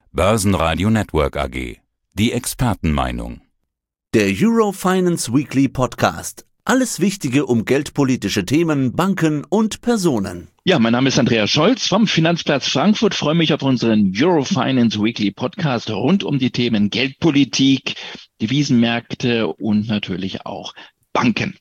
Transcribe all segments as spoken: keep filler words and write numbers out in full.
Börsenradio Network A G. Die Expertenmeinung. Der Eurofinance Weekly Podcast. Alles Wichtige um geldpolitische Themen, Banken und Personen. Ja, mein Name ist Andreas Scholz vom Finanzplatz Frankfurt. Freue mich auf unseren Eurofinance Weekly Podcast rund um die Themen Geldpolitik, Devisenmärkte und natürlich auch Banken.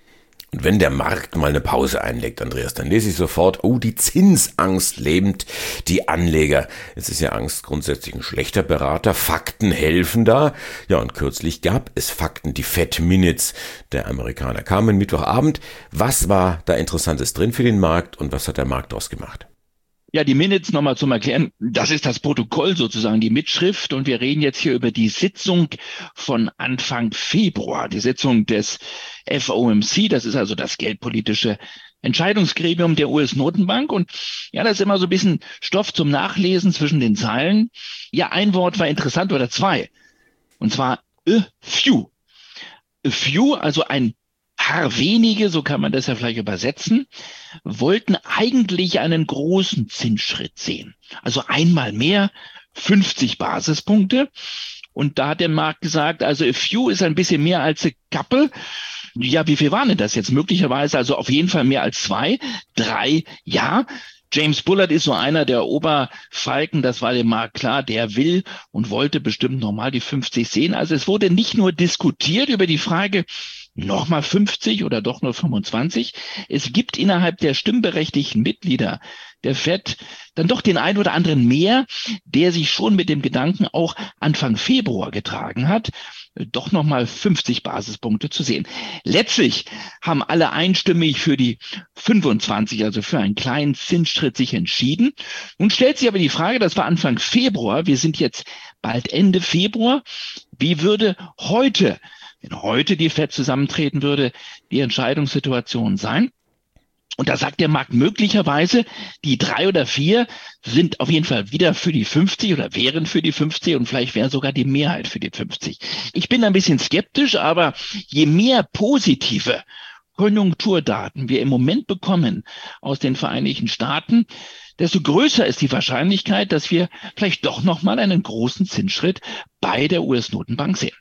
Und wenn der Markt mal eine Pause einlegt, Andreas, dann lese ich sofort, oh, die Zinsangst lähmt die Anleger. Es ist ja Angst grundsätzlich ein schlechter Berater. Fakten helfen da. Ja, und kürzlich gab es Fakten. Die Fed Minutes der Amerikaner kamen Mittwochabend. Was war da Interessantes drin für den Markt und was hat der Markt daraus gemacht? Ja, die Minutes nochmal zum Erklären. Das ist das Protokoll sozusagen, die Mitschrift. Und wir reden jetzt hier über die Sitzung von Anfang Februar, die Sitzung des F O M C. Das ist also das geldpolitische Entscheidungsgremium der U S-Notenbank. Und ja, das ist immer so ein bisschen Stoff zum Nachlesen zwischen den Zeilen. Ja, ein Wort war interessant oder zwei. Und zwar a few. A few, also ein paar wenige, so kann man das ja vielleicht übersetzen, wollten eigentlich einen großen Zinsschritt sehen. Also einmal mehr, fünfzig Basispunkte. Und da hat der Markt gesagt, also a few ist ein bisschen mehr als a couple. Ja, wie viel waren denn das jetzt? Möglicherweise also auf jeden Fall mehr als zwei, drei, ja. James Bullard ist so einer der Oberfalken, das war dem Markt klar, der will und wollte bestimmt nochmal die fünfzig sehen. Also es wurde nicht nur diskutiert über die Frage, nochmal fünfzig oder doch nur fünfundzwanzig. Es gibt innerhalb der stimmberechtigten Mitglieder der Fed dann doch den einen oder anderen mehr, der sich schon mit dem Gedanken auch Anfang Februar getragen hat, doch nochmal fünfzig Basispunkte zu sehen. Letztlich haben alle einstimmig für die fünfundzwanzig, also für einen kleinen Zinsschritt sich entschieden. Nun stellt sich aber die Frage, das war Anfang Februar, wir sind jetzt bald Ende Februar, wie würde heute, wenn heute die Fed zusammentreten würde, die Entscheidungssituation sein? Und da sagt der Markt möglicherweise, die drei oder vier sind auf jeden Fall wieder für die fünfzig oder wären für die fünfzig und vielleicht wäre sogar die Mehrheit für die fünfzig. Ich bin ein bisschen skeptisch, aber je mehr positive Konjunkturdaten wir im Moment bekommen aus den Vereinigten Staaten, desto größer ist die Wahrscheinlichkeit, dass wir vielleicht doch nochmal einen großen Zinsschritt bei der U S-Notenbank sehen.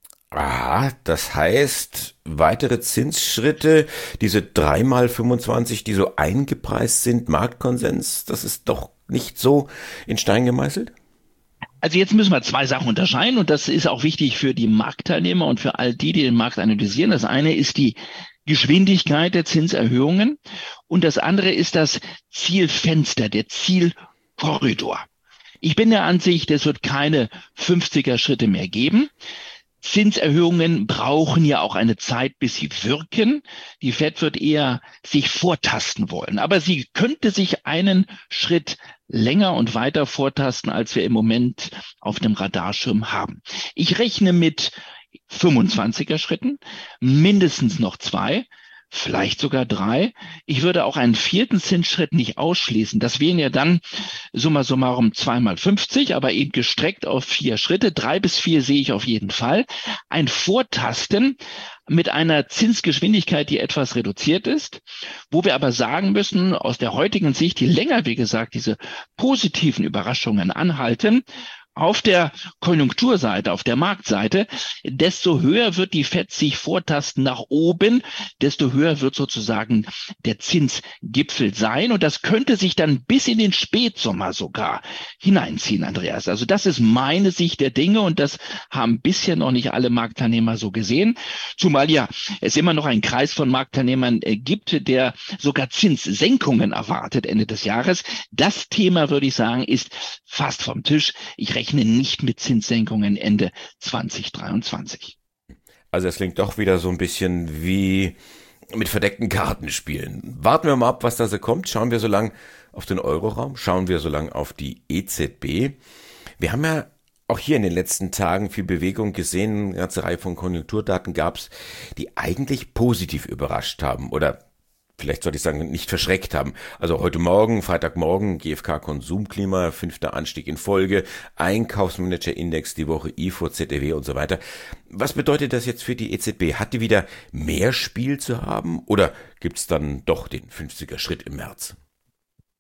Aha, das heißt, weitere Zinsschritte, diese drei mal fünfundzwanzig, die so eingepreist sind, Marktkonsens, das ist doch nicht so in Stein gemeißelt? Also jetzt müssen wir zwei Sachen unterscheiden und das ist auch wichtig für die Marktteilnehmer und für all die, die den Markt analysieren. Das eine ist die Geschwindigkeit der Zinserhöhungen und das andere ist das Zielfenster, der Zielkorridor. Ich bin der Ansicht, es wird keine fünfziger Schritte mehr geben. Zinserhöhungen brauchen ja auch eine Zeit, bis sie wirken. Die Fed wird eher sich vortasten wollen. Aber sie könnte sich einen Schritt länger und weiter vortasten, als wir im Moment auf dem Radarschirm haben. Ich rechne mit fünfundzwanziger Schritten, mindestens noch zwei, vielleicht sogar drei. Ich würde auch einen vierten Zinsschritt nicht ausschließen. Das wären ja dann summa summarum zweimal fünfzig, aber eben gestreckt auf vier Schritte. Drei bis vier sehe ich auf jeden Fall. Ein Vortasten mit einer Zinsgeschwindigkeit, die etwas reduziert ist, wo wir aber sagen müssen, aus der heutigen Sicht, je länger, wie gesagt, diese positiven Überraschungen anhalten, auf der Konjunkturseite, auf der Marktseite, desto höher wird die Fed sich vortasten nach oben, desto höher wird sozusagen der Zinsgipfel sein. Und das könnte sich dann bis in den Spätsommer sogar hineinziehen, Andreas. Also das ist meine Sicht der Dinge und das haben bisher noch nicht alle Marktteilnehmer so gesehen. Zumal ja es immer noch einen Kreis von Marktteilnehmern gibt, der sogar Zinssenkungen erwartet Ende des Jahres. Das Thema, würde ich sagen, ist fast vom Tisch. Ich rechne nicht mit Zinssenkungen Ende zwanzig dreiundzwanzig. Also es klingt doch wieder so ein bisschen wie mit verdeckten Karten spielen. Warten wir mal ab, was da so kommt. Schauen wir so lang auf den Euroraum, schauen wir so lang auf die E Z B. Wir haben ja auch hier in den letzten Tagen viel Bewegung gesehen. Eine ganze Reihe von Konjunkturdaten gab es, die eigentlich positiv überrascht haben oder vielleicht sollte ich sagen, nicht verschreckt haben. Also heute Morgen, Freitagmorgen, G f K-Konsumklima, fünfter Anstieg in Folge, Einkaufsmanager-Index die Woche, I F O, Z E W und so weiter. Was bedeutet das jetzt für die E Z B? Hat die wieder mehr Spiel zu haben oder gibt's dann doch den fünfziger Schritt im März?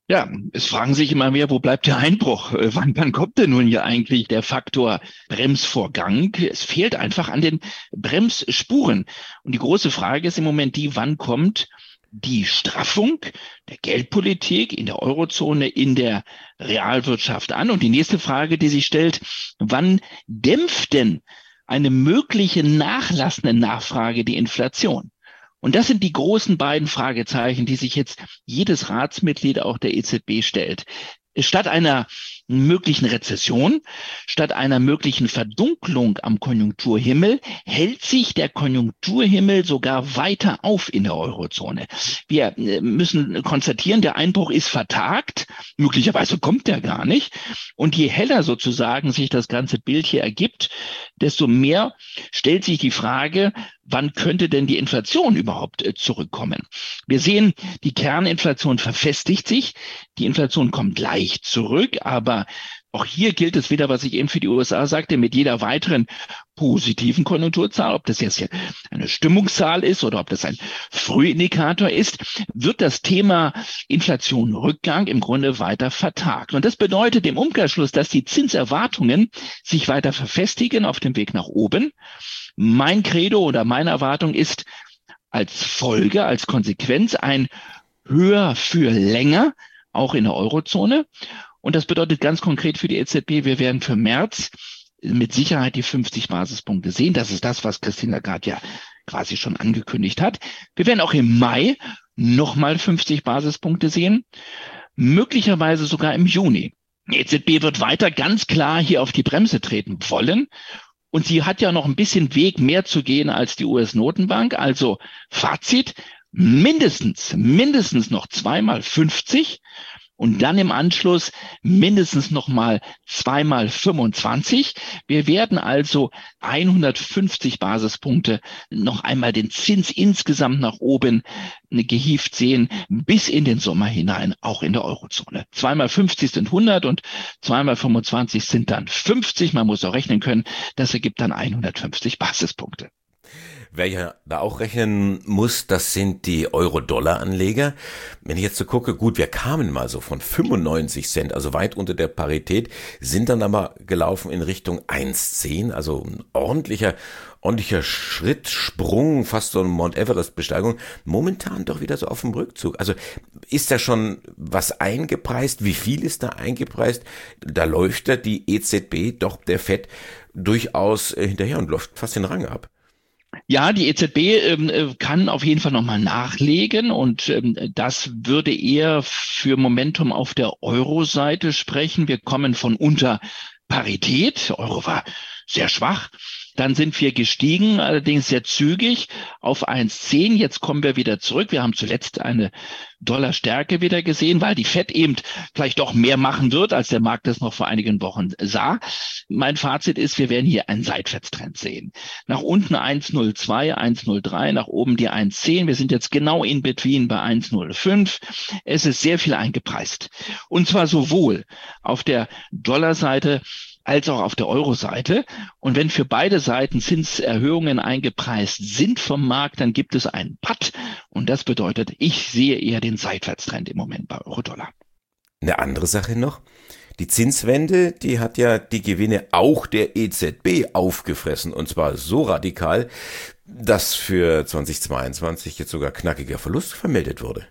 Ja, es fragen sich immer mehr, wo bleibt der Einbruch? Äh, Wann, wann kommt denn nun hier eigentlich der Faktor Bremsvorgang? Es fehlt einfach an den Bremsspuren. Und die große Frage ist im Moment die, wann kommt die Straffung der Geldpolitik in der Eurozone, in der Realwirtschaft an? Und die nächste Frage, die sich stellt, wann dämpft denn eine mögliche nachlassende Nachfrage die Inflation? Und das sind die großen beiden Fragezeichen, die sich jetzt jedes Ratsmitglied auch der E Z B stellt. Statt einer möglichen Rezession, statt einer möglichen Verdunklung am Konjunkturhimmel, hält sich der Konjunkturhimmel sogar weiter auf in der Eurozone. Wir müssen konstatieren, der Einbruch ist vertagt, möglicherweise kommt der gar nicht. Und je heller sozusagen sich das ganze Bild hier ergibt, desto mehr stellt sich die Frage, wann könnte denn die Inflation überhaupt zurückkommen? Wir sehen, die Kerninflation verfestigt sich, die Inflation kommt leicht zurück, aber auch hier gilt es wieder, was ich eben für die U S A sagte, mit jeder weiteren positiven Konjunkturzahl, ob das jetzt hier eine Stimmungszahl ist oder ob das ein Frühindikator ist, wird das Thema Inflation Rückgang im Grunde weiter vertagt. Und das bedeutet im Umkehrschluss, dass die Zinserwartungen sich weiter verfestigen auf dem Weg nach oben. Mein Credo oder meine Erwartung ist als Folge, als Konsequenz ein höher für länger, auch in der Eurozone. Und das bedeutet ganz konkret für die E Z B, wir werden für März mit Sicherheit die fünfzig Basispunkte sehen. Das ist das, was Christine Lagarde ja quasi schon angekündigt hat. Wir werden auch im Mai nochmal fünfzig Basispunkte sehen, möglicherweise sogar im Juni. Die E Z B wird weiter ganz klar hier auf die Bremse treten wollen. Und sie hat ja noch ein bisschen Weg mehr zu gehen als die U S-Notenbank. Also Fazit, mindestens, mindestens noch zweimal fünfzig und dann im Anschluss mindestens nochmal zweimal fünfundzwanzig. Wir werden also hundertfünfzig Basispunkte noch einmal den Zins insgesamt nach oben gehievt sehen, bis in den Sommer hinein, auch in der Eurozone. Zweimal fünfzig sind hundert und zweimal fünfundzwanzig sind dann fünfzig. Man muss auch rechnen können, das ergibt dann hundertfünfzig Basispunkte. Wer ja da auch rechnen muss, das sind die Euro-Dollar-Anleger. Wenn ich jetzt so gucke, gut, wir kamen mal so von fünfundneunzig Cent, also weit unter der Parität, sind dann aber gelaufen in Richtung eins Komma zehn, also ein ordentlicher, ordentlicher Schritt, Sprung, fast so eine Mount Everest-Besteigung. Momentan doch wieder so auf dem Rückzug. Also ist da schon was eingepreist? Wie viel ist da eingepreist? Da läuft da die E Z B, doch der Fed, durchaus hinterher und läuft fast den Rang ab. Ja, die E Z B ähm, kann auf jeden Fall nochmal nachlegen und ähm, das würde eher für Momentum auf der Euro-Seite sprechen. Wir kommen von unter Parität. Der Euro war sehr schwach. Dann sind wir gestiegen, allerdings sehr zügig auf eins Komma zehn. Jetzt kommen wir wieder zurück. Wir haben zuletzt eine Dollarstärke wieder gesehen, weil die Fed eben vielleicht doch mehr machen wird, als der Markt das noch vor einigen Wochen sah. Mein Fazit ist, wir werden hier einen Seitwärtstrend sehen. Nach unten eins Komma null zwei, eins Komma null drei, nach oben die eins Komma zehn. Wir sind jetzt genau in between bei eins Komma null fünf. Es ist sehr viel eingepreist. Und zwar sowohl auf der Dollarseite als auch auf der Euro-Seite. Und wenn für beide Seiten Zinserhöhungen eingepreist sind vom Markt, dann gibt es einen Patt. Und das bedeutet, ich sehe eher den Seitwärtstrend im Moment bei Euro-Dollar. Eine andere Sache noch. Die Zinswende, die hat ja die Gewinne auch der E Z B aufgefressen. Und zwar so radikal, dass für zweitausendzweiundzwanzig jetzt sogar knackiger Verlust vermeldet wurde.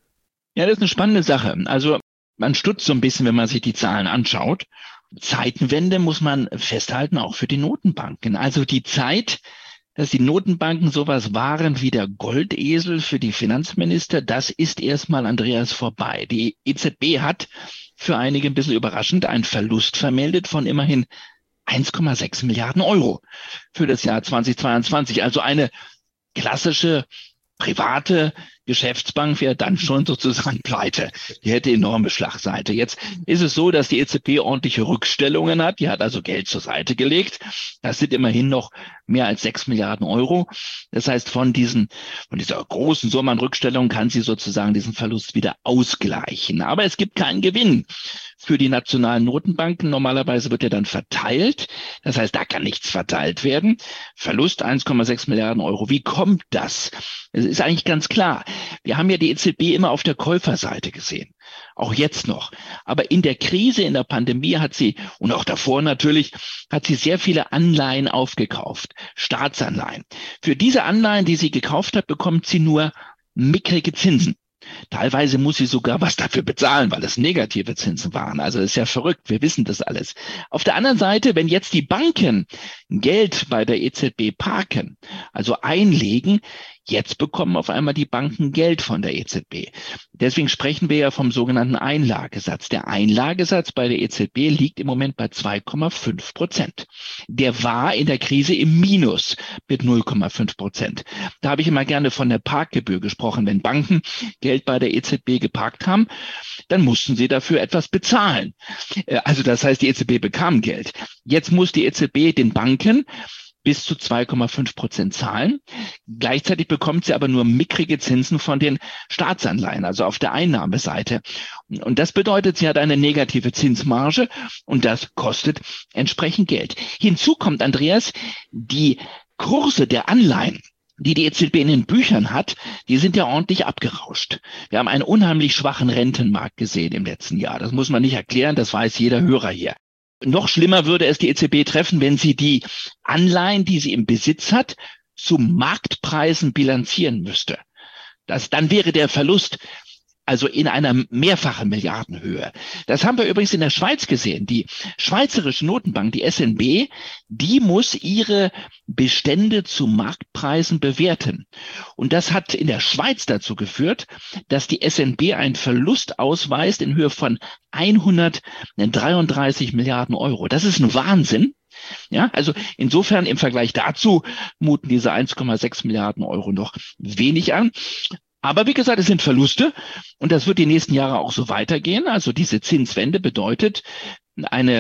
Ja, das ist eine spannende Sache. Also man stutzt so ein bisschen, wenn man sich die Zahlen anschaut. Zeitenwende muss man festhalten, auch für die Notenbanken. Also die Zeit, dass die Notenbanken sowas waren wie der Goldesel für die Finanzminister, das ist erstmal, Andreas, vorbei. Die E Z B hat für einige ein bisschen überraschend einen Verlust vermeldet von immerhin eins Komma sechs Milliarden Euro für das Jahr zweitausendzweiundzwanzig. Also eine klassische private Geschäftsbank wäre dann schon sozusagen pleite. Die hätte enorme Schlagseite. Jetzt ist es so, dass die E Z B ordentliche Rückstellungen hat. Die hat also Geld zur Seite gelegt. Das sind immerhin noch mehr als sechs Milliarden Euro. Das heißt, von diesen, von dieser großen Summe an Rückstellungen kann sie sozusagen diesen Verlust wieder ausgleichen. Aber es gibt keinen Gewinn für die nationalen Notenbanken. Normalerweise wird er dann verteilt. Das heißt, da kann nichts verteilt werden. Verlust eins Komma sechs Milliarden Euro. Wie kommt das? Es ist eigentlich ganz klar. Wir haben ja die E Z B immer auf der Käuferseite gesehen. Auch jetzt noch. Aber in der Krise, in der Pandemie hat sie, und auch davor natürlich, hat sie sehr viele Anleihen aufgekauft, Staatsanleihen. Für diese Anleihen, die sie gekauft hat, bekommt sie nur mickrige Zinsen. Teilweise muss sie sogar was dafür bezahlen, weil es negative Zinsen waren. Also das ist ja verrückt, wir wissen das alles. Auf der anderen Seite, wenn jetzt die Banken Geld bei der E Z B parken, also einlegen, jetzt bekommen auf einmal die Banken Geld von der E Z B. Deswegen sprechen wir ja vom sogenannten Einlagesatz. Der Einlagesatz bei der E Z B liegt im Moment bei zwei Komma fünf Prozent. Der war in der Krise im Minus mit null Komma fünf Prozent. Da habe ich immer gerne von der Parkgebühr gesprochen. Wenn Banken Geld bei der E Z B geparkt haben, dann mussten sie dafür etwas bezahlen. Also das heißt, die E Z B bekam Geld. Jetzt muss die E Z B den Banken bis zu zwei Komma fünf Prozent zahlen. Gleichzeitig bekommt sie aber nur mickrige Zinsen von den Staatsanleihen, also auf der Einnahmeseite. Und das bedeutet, sie hat eine negative Zinsmarge und das kostet entsprechend Geld. Hinzu kommt, Andreas, die Kurse der Anleihen, die die E Z B in den Büchern hat, die sind ja ordentlich abgerauscht. Wir haben einen unheimlich schwachen Rentenmarkt gesehen im letzten Jahr. Das muss man nicht erklären, das weiß jeder Hörer hier. Noch schlimmer würde es die E Z B treffen, wenn sie die Anleihen, die sie im Besitz hat, zu Marktpreisen bilanzieren müsste. Das, dann wäre der Verlust also in einer mehrfachen Milliardenhöhe. Das haben wir übrigens in der Schweiz gesehen. Die Schweizerische Notenbank, die S N B, die muss ihre Bestände zu Marktpreisen bewerten. Und das hat in der Schweiz dazu geführt, dass die S N B einen Verlust ausweist in Höhe von hundertdreiunddreißig Milliarden Euro. Das ist ein Wahnsinn. Ja, also insofern im Vergleich dazu muten diese eins Komma sechs Milliarden Euro noch wenig an. Aber wie gesagt, es sind Verluste und das wird die nächsten Jahre auch so weitergehen. Also diese Zinswende bedeutet eine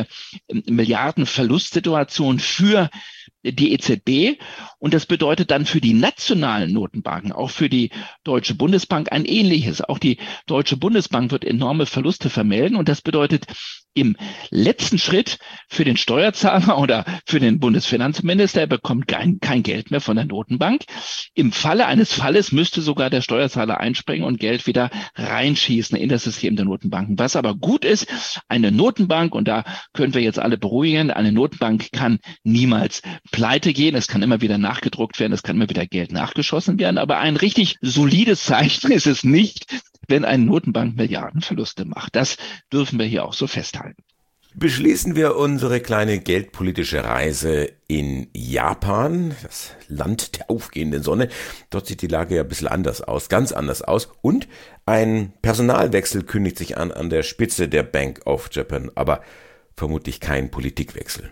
Milliardenverlustsituation für die E Z B und das bedeutet dann für die nationalen Notenbanken, auch für die Deutsche Bundesbank ein ähnliches. Auch die Deutsche Bundesbank wird enorme Verluste vermelden und das bedeutet im letzten Schritt für den Steuerzahler oder für den Bundesfinanzminister, er bekommt kein, kein Geld mehr von der Notenbank. Im Falle eines Falles müsste sogar der Steuerzahler einspringen und Geld wieder reinschießen in das System der Notenbanken. Was aber gut ist, eine Notenbank, und da können wir jetzt alle beruhigen, eine Notenbank kann niemals pleite gehen, es kann immer wieder nachgedruckt werden, es kann immer wieder Geld nachgeschossen werden, aber ein richtig solides Zeichen ist es nicht, wenn eine Notenbank Milliardenverluste macht. Das dürfen wir hier auch so festhalten. Beschließen wir unsere kleine geldpolitische Reise in Japan, das Land der aufgehenden Sonne. Dort sieht die Lage ja ein bisschen anders aus, ganz anders aus. Und ein Personalwechsel kündigt sich an an der Spitze der Bank of Japan, aber vermutlich kein Politikwechsel.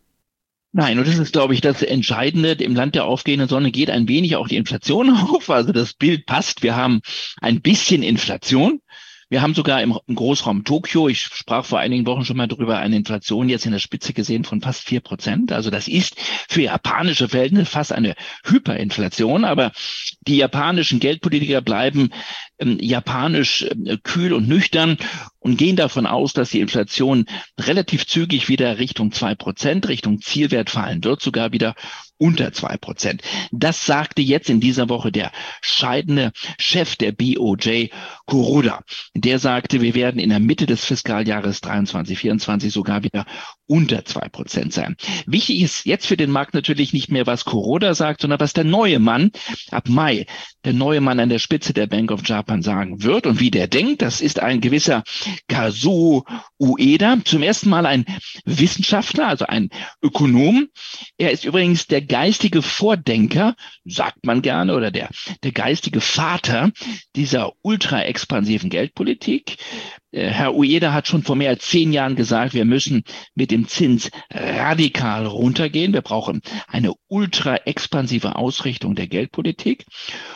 Nein, und das ist, glaube ich, das Entscheidende. Im Land der aufgehenden Sonne geht ein wenig auch die Inflation auf. Also das Bild passt. Wir haben ein bisschen Inflation. Wir haben sogar im Großraum Tokio, ich sprach vor einigen Wochen schon mal drüber, eine Inflation jetzt in der Spitze gesehen von fast vier Prozent. Also das ist für japanische Verhältnisse fast eine Hyperinflation. Aber die japanischen Geldpolitiker bleiben ähm, japanisch äh, kühl und nüchtern und gehen davon aus, dass die Inflation relativ zügig wieder Richtung zwei Prozent, Richtung Zielwert fallen wird, sogar wieder unter zwei Prozent. Das sagte jetzt in dieser Woche der scheidende Chef der B O J, Kuroda. Der sagte, wir werden in der Mitte des Fiskaljahres dreiundzwanzig vierundzwanzig sogar wieder unter zwei Prozent sein. Wichtig ist jetzt für den Markt natürlich nicht mehr, was Kuroda sagt, sondern was der neue Mann ab Mai, der neue Mann an der Spitze der Bank of Japan sagen wird und wie der denkt. Das ist ein gewisser Kazuo Ueda, zum ersten Mal ein Wissenschaftler, also ein Ökonom. Er ist übrigens der geistige Vordenker, sagt man gerne, oder der, der geistige Vater dieser ultra-expansiven Geldpolitik. Herr Ueda hat schon vor mehr als zehn Jahren gesagt, wir müssen mit dem Zins radikal runtergehen. Wir brauchen eine ultra-expansive Ausrichtung der Geldpolitik.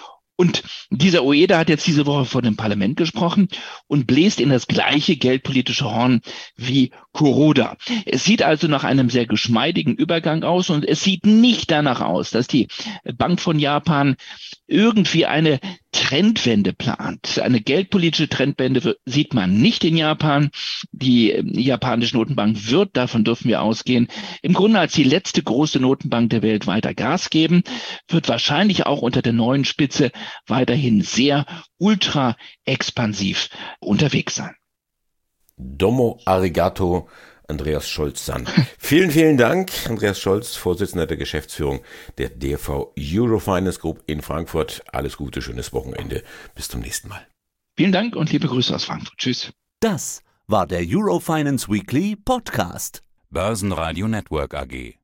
Und dieser Ueda hat jetzt diese Woche vor dem Parlament gesprochen und bläst in das gleiche geldpolitische Horn wie Kuroda. Es sieht also nach einem sehr geschmeidigen Übergang aus und es sieht nicht danach aus, dass die Bank von Japan irgendwie eine Trendwende plant. Eine geldpolitische Trendwende sieht man nicht in Japan. Die japanische Notenbank wird, davon dürfen wir ausgehen, im Grunde als die letzte große Notenbank der Welt weiter Gas geben, wird wahrscheinlich auch unter der neuen Spitze weiterhin sehr ultra expansiv unterwegs sein. Domo arigato, Andreas Scholz-Sand. Vielen, vielen Dank, Andreas Scholz, Vorsitzender der Geschäftsführung der D R V Eurofinance Group in Frankfurt. Alles Gute, schönes Wochenende. Bis zum nächsten Mal. Vielen Dank und liebe Grüße aus Frankfurt. Tschüss. Das war der Eurofinance Weekly Podcast. Börsenradio Network A G.